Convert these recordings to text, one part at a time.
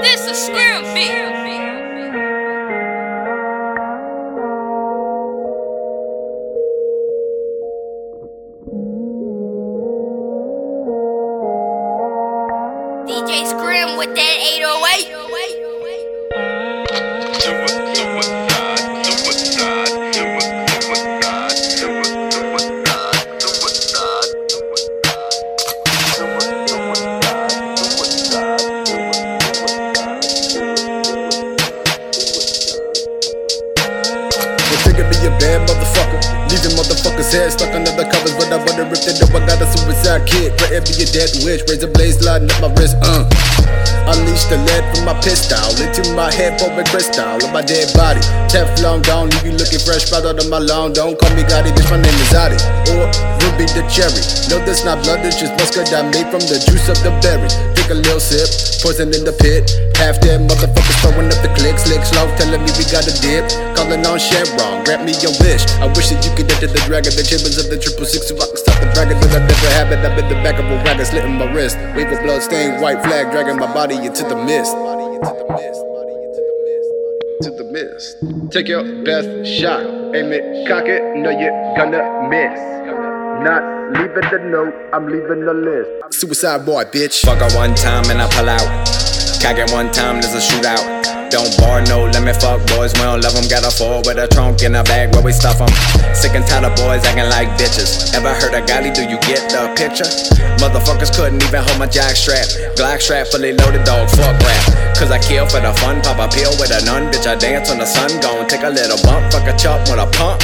This is Scrim beat. DJ Scrim with that 808. Figure be a bad motherfucker, leaving motherfuckers' heads stuck under the covers. But I wonder if they know I got a suicide kid. Pray be a dead witch, razor blades lighting up my wrist. Unleash the lead from my pistol into my head, pouring crystal on my dead body. Teflon down, leave you looking fresh right out of my lawn. Don't call me Gotti, bitch, my name is Adi. Or Ruby the cherry. No, that's not blood, it's just muscat I made from the juice of the berry. Take a little sip, poison in the pit. Half dead motherfuckers throwing up the click, slick slow, telling me we got a dip. Calling on Sharon, grant me your wish. I wish that you could enter the dragon, the chambers of the 666, so I can stop the dragon. But I never have it. I'm in the back of a wagon, slitting my wrist. Wave of blood stained white flag, dragging my body into the mist. To the mist. Take your best shot, aim it, cock it, know you're gonna miss. Not leaving the note, I'm leaving the list. Suicide boy, bitch. Fuck her one time and I pull out. Cock it one time, there's a shootout. Don't bar, no limit, fuck boys, we don't love them. Got a four with a trunk in a bag where we stuff them. Sick and tired of boys acting like bitches. Ever heard of Gotti, do you get the picture? Motherfuckers couldn't even hold my jack strap. Glock strap, fully loaded, dog, fuck rap. Cause I kill for the fun, pop a pill with a nun. Bitch, I dance when the sun gone, take a little bump. Fuck a chop with a pump.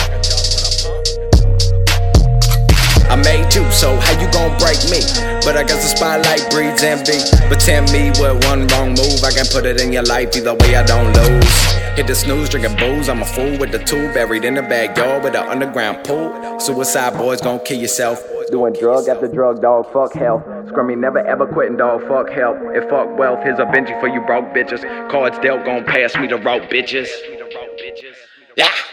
I made you, so how you gon' break me? But I guess the spotlight breeds envy. Pretend me with one wrong move, I can put it in your life, either way I don't lose. Hit the snooze, drinking booze, I'm a fool with the two. Buried in the backyard with an underground pool. Suicide boys gon' kill yourself. Doing drug after drug, dog, fuck health. Scrummy never ever quitting, dog, fuck help. And fuck wealth, here's a Benji for you broke bitches. Cards dealt gon' pass me the route, bitches. Yeah.